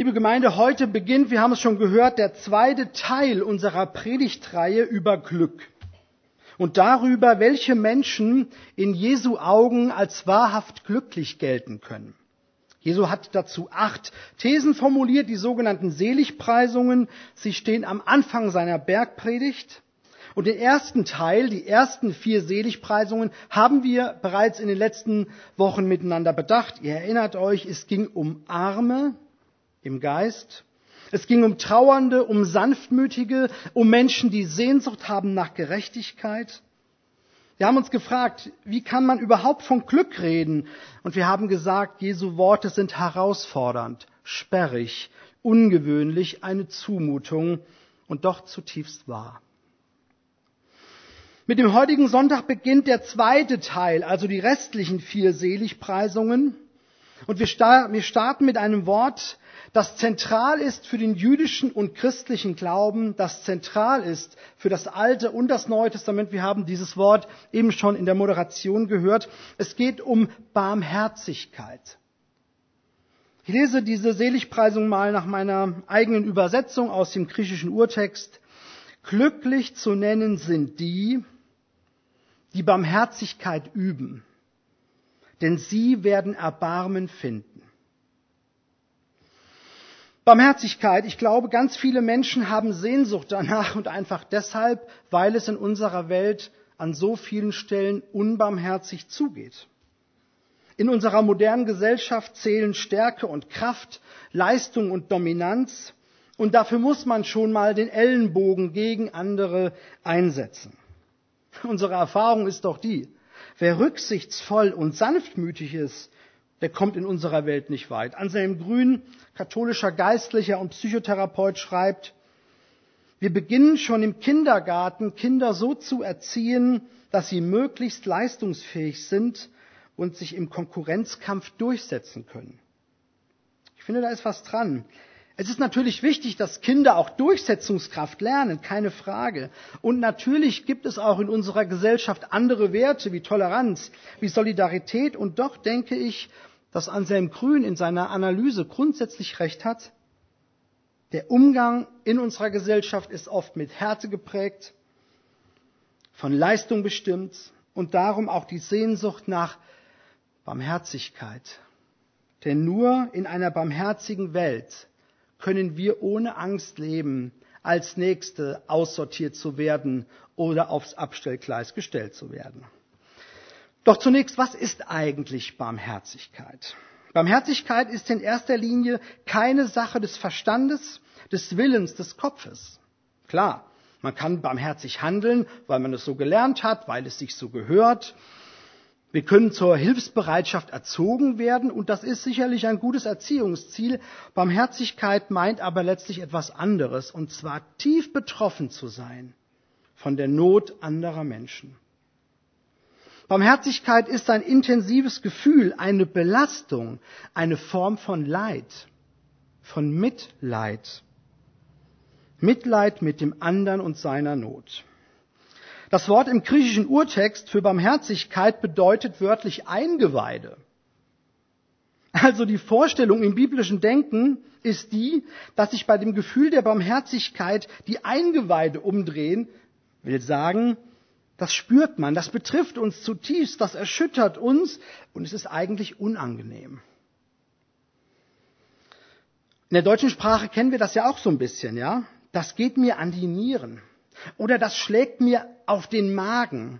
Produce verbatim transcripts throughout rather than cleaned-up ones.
Liebe Gemeinde, heute beginnt, wir haben es schon gehört, der zweite Teil unserer Predigtreihe über Glück und darüber, welche Menschen in Jesu Augen als wahrhaft glücklich gelten können. Jesu hat dazu acht Thesen formuliert, die sogenannten Seligpreisungen. Sie stehen am Anfang seiner Bergpredigt. Und den ersten Teil, die ersten vier Seligpreisungen, haben wir bereits in den letzten Wochen miteinander bedacht. Ihr erinnert euch, es ging um Arme im Geist. Es ging um Trauernde, um Sanftmütige, um Menschen, die Sehnsucht haben nach Gerechtigkeit. Wir haben uns gefragt, wie kann man überhaupt von Glück reden? Und wir haben gesagt, Jesu Worte sind herausfordernd, sperrig, ungewöhnlich, eine Zumutung und doch zutiefst wahr. Mit dem heutigen Sonntag beginnt der zweite Teil, also die restlichen vier Seligpreisungen. Und wir starten mit einem Wort, das zentral ist für den jüdischen und christlichen Glauben, das zentral ist für das Alte und das Neue Testament. Wir haben dieses Wort eben schon in der Moderation gehört. Es geht um Barmherzigkeit. Ich lese diese Seligpreisung mal nach meiner eigenen Übersetzung aus dem griechischen Urtext. Glücklich zu nennen sind die, die Barmherzigkeit üben, denn sie werden Erbarmen finden. Barmherzigkeit, ich glaube, ganz viele Menschen haben Sehnsucht danach und einfach deshalb, weil es in unserer Welt an so vielen Stellen unbarmherzig zugeht. In unserer modernen Gesellschaft zählen Stärke und Kraft, Leistung und Dominanz und dafür muss man schon mal den Ellenbogen gegen andere einsetzen. Unsere Erfahrung ist doch die, wer rücksichtsvoll und sanftmütig ist, der kommt in unserer Welt nicht weit. Anselm Grün, katholischer Geistlicher und Psychotherapeut, schreibt, wir beginnen schon im Kindergarten, Kinder so zu erziehen, dass sie möglichst leistungsfähig sind und sich im Konkurrenzkampf durchsetzen können. Ich finde, da ist was dran. Es ist natürlich wichtig, dass Kinder auch Durchsetzungskraft lernen, keine Frage. Und natürlich gibt es auch in unserer Gesellschaft andere Werte wie Toleranz, wie Solidarität. Und doch denke ich, dass Anselm Grün in seiner Analyse grundsätzlich recht hat. Der Umgang in unserer Gesellschaft ist oft mit Härte geprägt, von Leistung bestimmt und darum auch die Sehnsucht nach Barmherzigkeit. Denn nur in einer barmherzigen Welt können wir ohne Angst leben, als Nächste aussortiert zu werden oder aufs Abstellgleis gestellt zu werden. Doch zunächst, was ist eigentlich Barmherzigkeit? Barmherzigkeit ist in erster Linie keine Sache des Verstandes, des Willens, des Kopfes. Klar, man kann barmherzig handeln, weil man es so gelernt hat, weil es sich so gehört. Wir können zur Hilfsbereitschaft erzogen werden und das ist sicherlich ein gutes Erziehungsziel. Barmherzigkeit meint aber letztlich etwas anderes, und zwar tief betroffen zu sein von der Not anderer Menschen. Barmherzigkeit ist ein intensives Gefühl, eine Belastung, eine Form von Leid, von Mitleid. Mitleid mit dem anderen und seiner Not. Das Wort im griechischen Urtext für Barmherzigkeit bedeutet wörtlich Eingeweide. Also die Vorstellung im biblischen Denken ist die, dass sich bei dem Gefühl der Barmherzigkeit die Eingeweide umdrehen, will sagen, das spürt man, das betrifft uns zutiefst, das erschüttert uns und es ist eigentlich unangenehm. In der deutschen Sprache kennen wir das ja auch so ein bisschen, ja? Das geht mir an die Nieren oder das schlägt mir auf den Magen.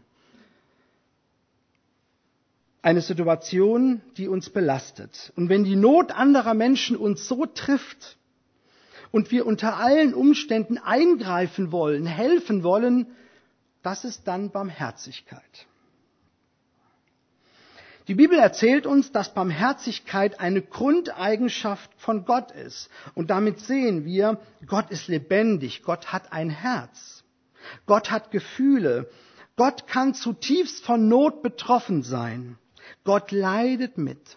Eine Situation, die uns belastet. Und wenn die Not anderer Menschen uns so trifft und wir unter allen Umständen eingreifen wollen, helfen wollen, das ist dann Barmherzigkeit. Die Bibel erzählt uns, dass Barmherzigkeit eine Grundeigenschaft von Gott ist. Und damit sehen wir, Gott ist lebendig, Gott hat ein Herz, Gott hat Gefühle, Gott kann zutiefst von Not betroffen sein, Gott leidet mit.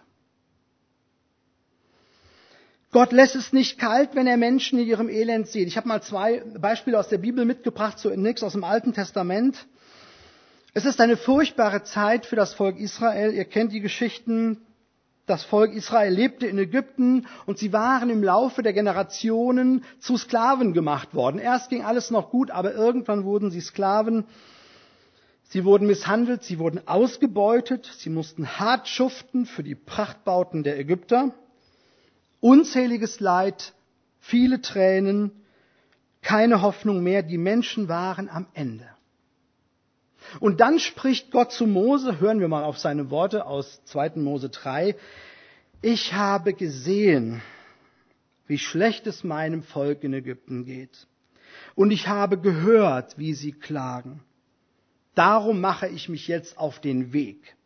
Gott lässt es nicht kalt, wenn er Menschen in ihrem Elend sieht. Ich habe mal zwei Beispiele aus der Bibel mitgebracht, zunächst aus dem Alten Testament. Es ist eine furchtbare Zeit für das Volk Israel. Ihr kennt die Geschichten. Das Volk Israel lebte in Ägypten und sie waren im Laufe der Generationen zu Sklaven gemacht worden. Erst ging alles noch gut, aber irgendwann wurden sie Sklaven. Sie wurden misshandelt, sie wurden ausgebeutet, sie mussten hart schuften für die Prachtbauten der Ägypter. Unzähliges Leid, viele Tränen, keine Hoffnung mehr, die Menschen waren am Ende. Und dann spricht Gott zu Mose, hören wir mal auf seine Worte aus zweiten Mose drei, ich habe gesehen, wie schlecht es meinem Volk in Ägypten geht. Und ich habe gehört, wie sie klagen. Darum mache ich mich jetzt auf den Weg,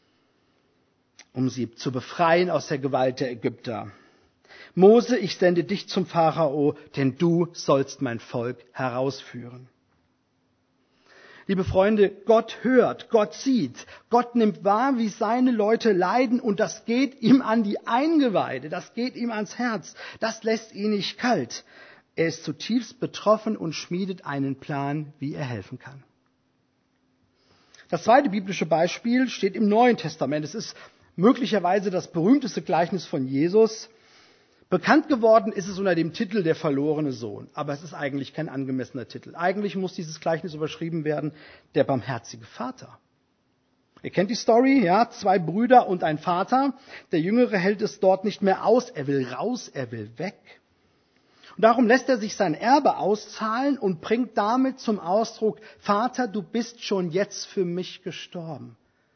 um sie zu befreien aus der Gewalt der Ägypter. Mose, ich sende dich zum Pharao, denn du sollst mein Volk herausführen. Liebe Freunde, Gott hört, Gott sieht, Gott nimmt wahr, wie seine Leute leiden und das geht ihm an die Eingeweide, das geht ihm ans Herz, das lässt ihn nicht kalt. Er ist zutiefst betroffen und schmiedet einen Plan, wie er helfen kann. Das zweite biblische Beispiel steht im Neuen Testament. Es ist möglicherweise das berühmteste Gleichnis von Jesus. Bekannt geworden ist es unter dem Titel Der verlorene Sohn, aber es ist eigentlich kein angemessener Titel. Eigentlich muss dieses Gleichnis überschrieben werden, der barmherzige Vater. Ihr kennt die Story, ja, zwei Brüder und ein Vater. Der Jüngere hält es dort nicht mehr aus, er will raus, er will weg. Und darum lässt er sich sein Erbe auszahlen und bringt damit zum Ausdruck, Vater, du bist schon jetzt für mich gestorben.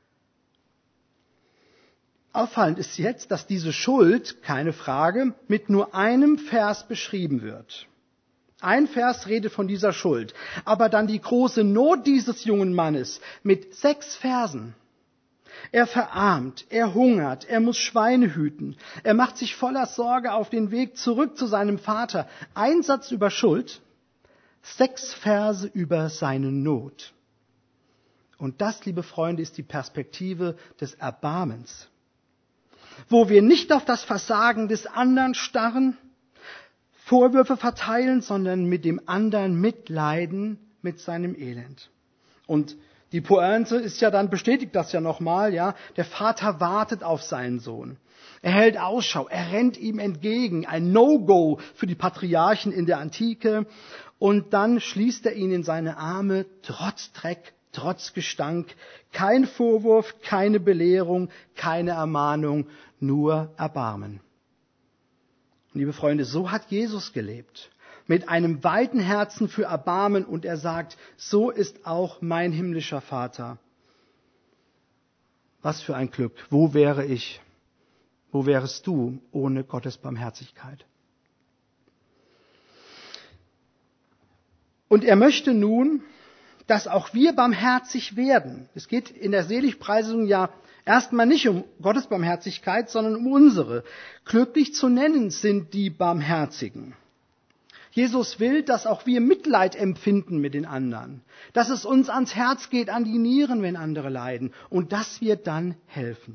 Auffallend ist jetzt, dass diese Schuld, keine Frage, mit nur einem Vers beschrieben wird. Ein Vers redet von dieser Schuld, aber dann die große Not dieses jungen Mannes mit sechs Versen. Er verarmt, er hungert, er muss Schweine hüten, er macht sich voller Sorge auf den Weg zurück zu seinem Vater. Ein Satz über Schuld, sechs Verse über seine Not. Und das, liebe Freunde, ist die Perspektive des Erbarmens. Wo wir nicht auf das Versagen des anderen starren, Vorwürfe verteilen, sondern mit dem anderen mitleiden mit seinem Elend. Und die Pointe ist ja dann, bestätigt das ja nochmal, ja, der Vater wartet auf seinen Sohn. Er hält Ausschau, er rennt ihm entgegen, ein No-Go für die Patriarchen in der Antike. Und dann schließt er ihn in seine Arme, trotz Dreck, trotz Gestank, kein Vorwurf, keine Belehrung, keine Ermahnung, nur Erbarmen. Liebe Freunde, so hat Jesus gelebt, mit einem weiten Herzen für Erbarmen und er sagt, so ist auch mein himmlischer Vater. Was für ein Glück, wo wäre ich, wo wärest du ohne Gottes Barmherzigkeit? Und er möchte nun, dass auch wir barmherzig werden. Es geht in der Seligpreisung ja erstmal nicht um Gottes Barmherzigkeit, sondern um unsere. Glücklich zu nennen sind die Barmherzigen. Jesus will, dass auch wir Mitleid empfinden mit den anderen, dass es uns ans Herz geht, an die Nieren, wenn andere leiden und dass wir dann helfen.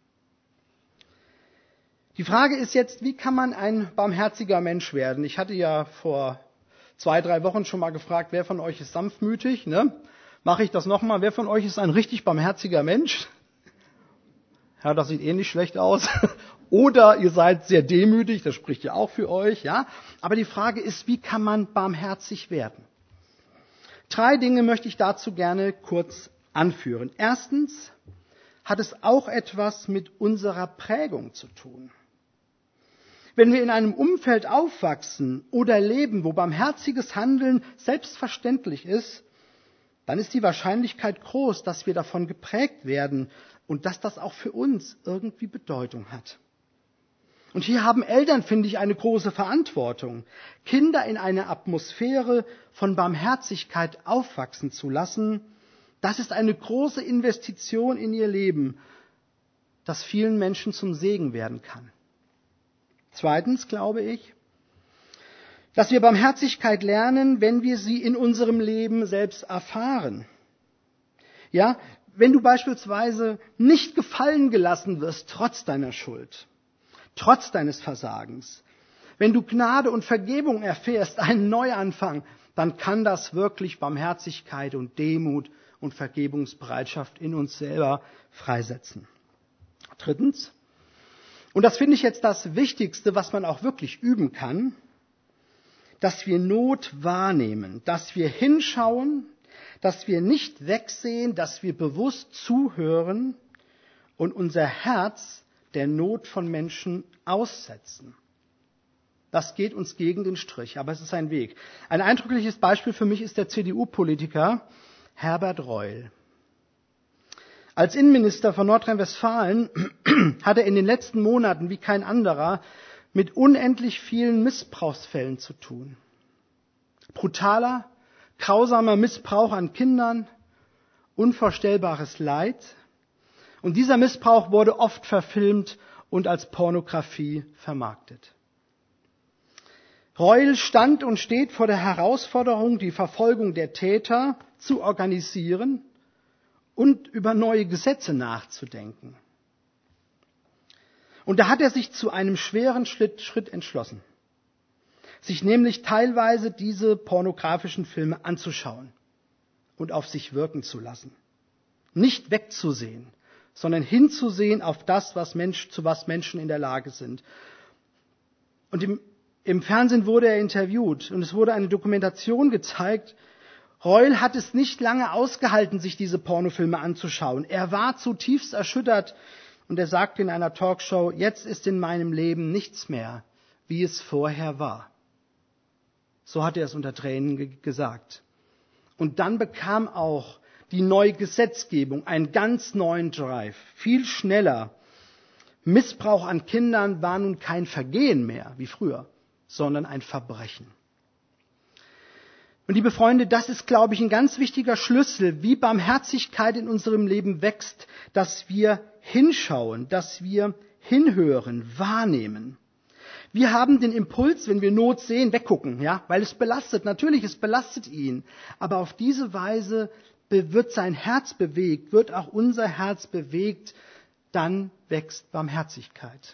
Die Frage ist jetzt, wie kann man ein barmherziger Mensch werden? Ich hatte ja vor zwei, drei Wochen schon mal gefragt, wer von euch ist sanftmütig? Ne? Mache ich das nochmal? Wer von euch ist ein richtig barmherziger Mensch? Ja, das sieht eh nicht schlecht aus. Oder ihr seid sehr demütig, das spricht ja auch für euch. Ja? Aber die Frage ist, wie kann man barmherzig werden? Drei Dinge möchte ich dazu gerne kurz anführen. Erstens hat es auch etwas mit unserer Prägung zu tun. Wenn wir in einem Umfeld aufwachsen oder leben, wo barmherziges Handeln selbstverständlich ist, dann ist die Wahrscheinlichkeit groß, dass wir davon geprägt werden und dass das auch für uns irgendwie Bedeutung hat. Und hier haben Eltern, finde ich, eine große Verantwortung, Kinder in einer Atmosphäre von Barmherzigkeit aufwachsen zu lassen. Das ist eine große Investition in ihr Leben, das vielen Menschen zum Segen werden kann. Zweitens glaube ich, dass wir Barmherzigkeit lernen, wenn wir sie in unserem Leben selbst erfahren. Ja, wenn du beispielsweise nicht gefallen gelassen wirst, trotz deiner Schuld, trotz deines Versagens, wenn du Gnade und Vergebung erfährst, einen Neuanfang, dann kann das wirklich Barmherzigkeit und Demut und Vergebungsbereitschaft in uns selber freisetzen. Drittens, Und das finde ich jetzt das Wichtigste, was man auch wirklich üben kann, dass wir Not wahrnehmen, dass wir hinschauen, dass wir nicht wegsehen, dass wir bewusst zuhören und unser Herz der Not von Menschen aussetzen. Das geht uns gegen den Strich, aber es ist ein Weg. Ein eindrückliches Beispiel für mich ist der C D U-Politiker Herbert Reul. Als Innenminister von Nordrhein-Westfalen hat er in den letzten Monaten wie kein anderer mit unendlich vielen Missbrauchsfällen zu tun. Brutaler, grausamer Missbrauch an Kindern, unvorstellbares Leid. Und dieser Missbrauch wurde oft verfilmt und als Pornografie vermarktet. Reul stand und steht vor der Herausforderung, die Verfolgung der Täter zu organisieren und über neue Gesetze nachzudenken. Und da hat er sich zu einem schweren Schritt, Schritt entschlossen, sich nämlich teilweise diese pornografischen Filme anzuschauen und auf sich wirken zu lassen. Nicht wegzusehen, sondern hinzusehen auf das, was Mensch, zu was Menschen in der Lage sind. Und im, im Fernsehen wurde er interviewt und es wurde eine Dokumentation gezeigt. Reul hat es nicht lange ausgehalten, sich diese Pornofilme anzuschauen. Er war zutiefst erschüttert und er sagte in einer Talkshow, jetzt ist in meinem Leben nichts mehr, wie es vorher war. So hat er es unter Tränen ge- gesagt. Und dann bekam auch die neue Gesetzgebung einen ganz neuen Drive, viel schneller. Missbrauch an Kindern war nun kein Vergehen mehr, wie früher, sondern ein Verbrechen. Und liebe Freunde, das ist, glaube ich, ein ganz wichtiger Schlüssel, wie Barmherzigkeit in unserem Leben wächst, dass wir hinschauen, dass wir hinhören, wahrnehmen. Wir haben den Impuls, wenn wir Not sehen, weggucken, ja, weil es belastet. Natürlich, es belastet ihn. Aber auf diese Weise wird sein Herz bewegt, wird auch unser Herz bewegt, dann wächst Barmherzigkeit.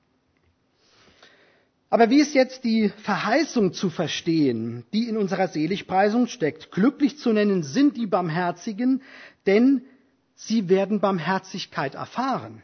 Aber wie ist jetzt die Verheißung zu verstehen, die in unserer Seligpreisung steckt? Glücklich zu nennen sind die Barmherzigen, denn sie werden Barmherzigkeit erfahren.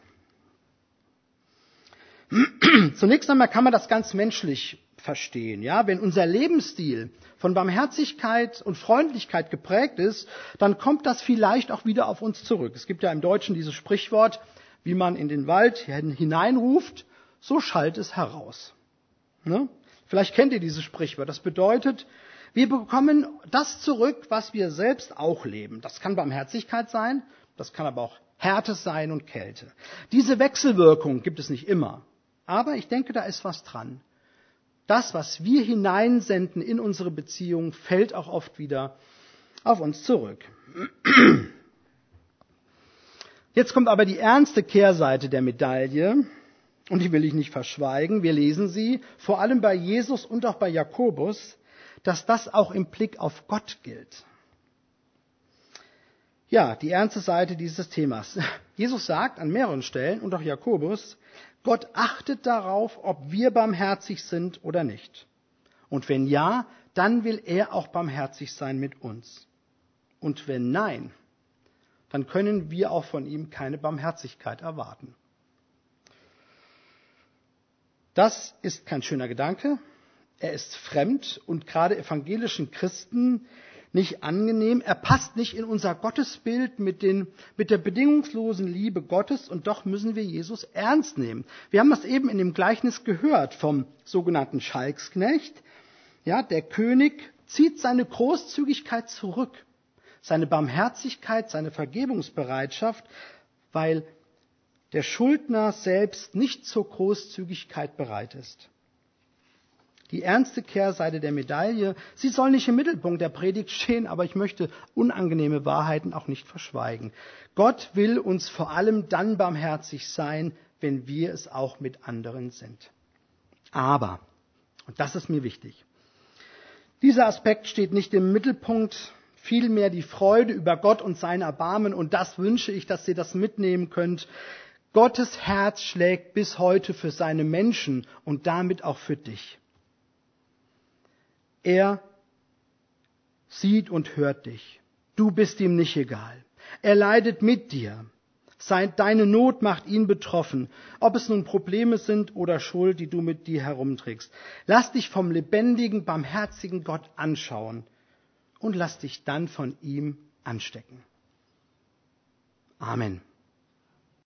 Zunächst einmal kann man das ganz menschlich verstehen. Ja? Wenn unser Lebensstil von Barmherzigkeit und Freundlichkeit geprägt ist, dann kommt das vielleicht auch wieder auf uns zurück. Es gibt ja im Deutschen dieses Sprichwort, wie man in den Wald hineinruft, so schallt es heraus. Ne? Vielleicht kennt ihr dieses Sprichwort. Das bedeutet, wir bekommen das zurück, was wir selbst auch leben. Das kann Barmherzigkeit sein, das kann aber auch Härte sein und Kälte. Diese Wechselwirkung gibt es nicht immer. Aber ich denke, da ist was dran. Das, was wir hineinsenden in unsere Beziehung, fällt auch oft wieder auf uns zurück. Jetzt kommt aber die ernste Kehrseite der Medaille. Und die will ich nicht verschweigen. Wir lesen sie, vor allem bei Jesus und auch bei Jakobus, dass das auch im Blick auf Gott gilt. Ja, die ernste Seite dieses Themas. Jesus sagt an mehreren Stellen und auch Jakobus, Gott achtet darauf, ob wir barmherzig sind oder nicht. Und wenn ja, dann will er auch barmherzig sein mit uns. Und wenn nein, dann können wir auch von ihm keine Barmherzigkeit erwarten. Das ist kein schöner Gedanke. Er ist fremd und gerade evangelischen Christen nicht angenehm. Er passt nicht in unser Gottesbild mit, den, mit der bedingungslosen Liebe Gottes und doch müssen wir Jesus ernst nehmen. Wir haben das eben in dem Gleichnis gehört vom sogenannten Schalksknecht. Ja, der König zieht seine Großzügigkeit zurück, seine Barmherzigkeit, seine Vergebungsbereitschaft, weil der Schuldner selbst nicht zur Großzügigkeit bereit ist. Die ernste Kehrseite der Medaille, sie soll nicht im Mittelpunkt der Predigt stehen, aber ich möchte unangenehme Wahrheiten auch nicht verschweigen. Gott will uns vor allem dann barmherzig sein, wenn wir es auch mit anderen sind. Aber, und das ist mir wichtig, dieser Aspekt steht nicht im Mittelpunkt, vielmehr die Freude über Gott und sein Erbarmen, und das wünsche ich, dass ihr das mitnehmen könnt. Gottes Herz schlägt bis heute für seine Menschen und damit auch für dich. Er sieht und hört dich. Du bist ihm nicht egal. Er leidet mit dir. Deine Not macht ihn betroffen, ob es nun Probleme sind oder Schuld, die du mit dir herumträgst. Lass dich vom lebendigen, barmherzigen Gott anschauen und lass dich dann von ihm anstecken. Amen.